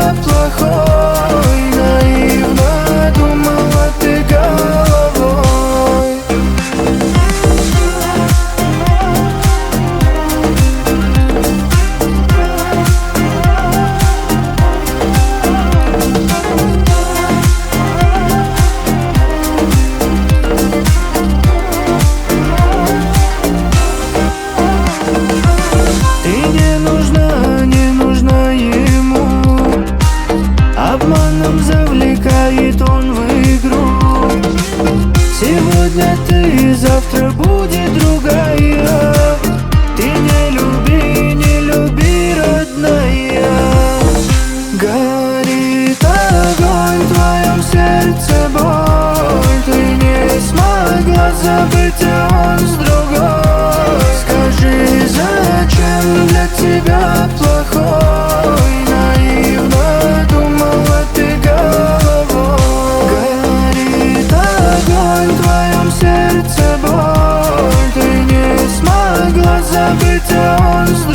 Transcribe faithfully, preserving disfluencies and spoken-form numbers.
тебя плохой. Наивно думала ты головой. Ты не нужна, не нужна ему. Обманом завлекает он в игру. Сегодня ты, завтра будет другая. Ты не люби, не люби, родная. Горит огонь в твоем сердце, боль. Ты не смогла забыть, а он с другой. Скажи, зачем для тебя плохой? Наивно думала ты головой. Горит огонь в твоем сердце, боль. Ты не смогла забыть, а он с другой.